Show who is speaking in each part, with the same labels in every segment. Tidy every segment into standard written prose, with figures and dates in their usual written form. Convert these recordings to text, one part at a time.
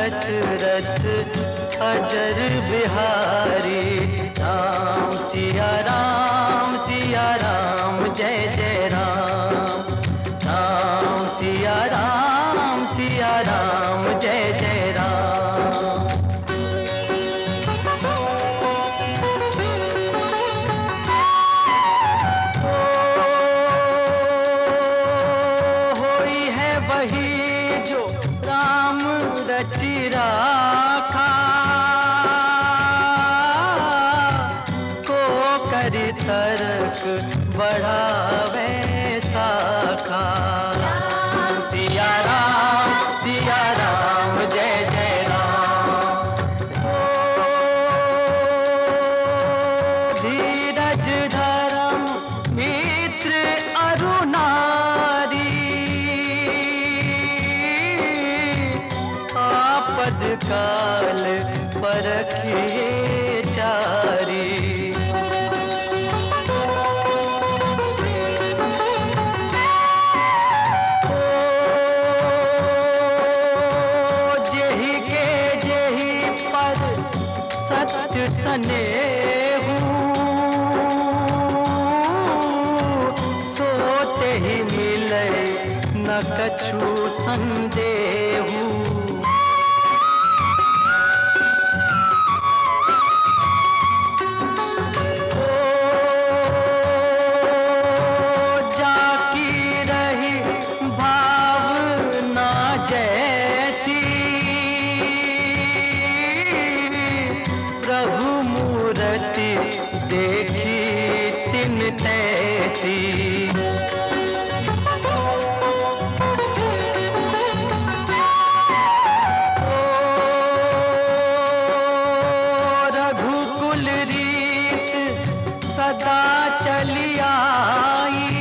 Speaker 1: दशरथ अजर बिहारी। राम सिया राम जय जय राम। राम सिया राम जय जय राम। होई है वही जो राम रचि राखा, को करि तर्क बढ़ावे साखा। सिया राम जय जय राम। धीरज धर्म मित्र अरु नारी, आपद काल परखिए चारी। सत्य स्नेहु सोते ही मिले न कछु संदेहु। जाकी रही भावना जैसी, प्रभु मूर्ति देखी तिन तैसी। रघुकुल रीत सदा चली आई,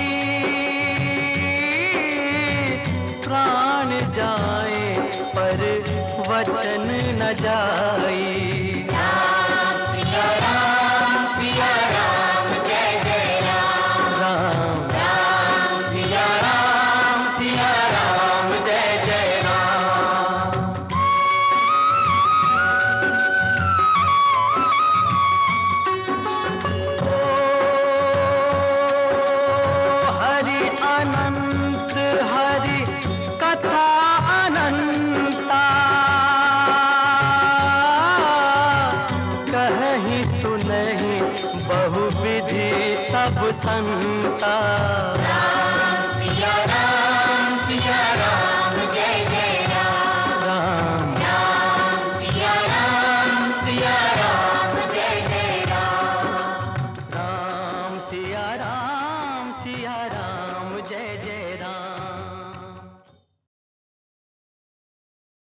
Speaker 1: प्राण जाए पर वचन न जाई। बहुविधि सब संता।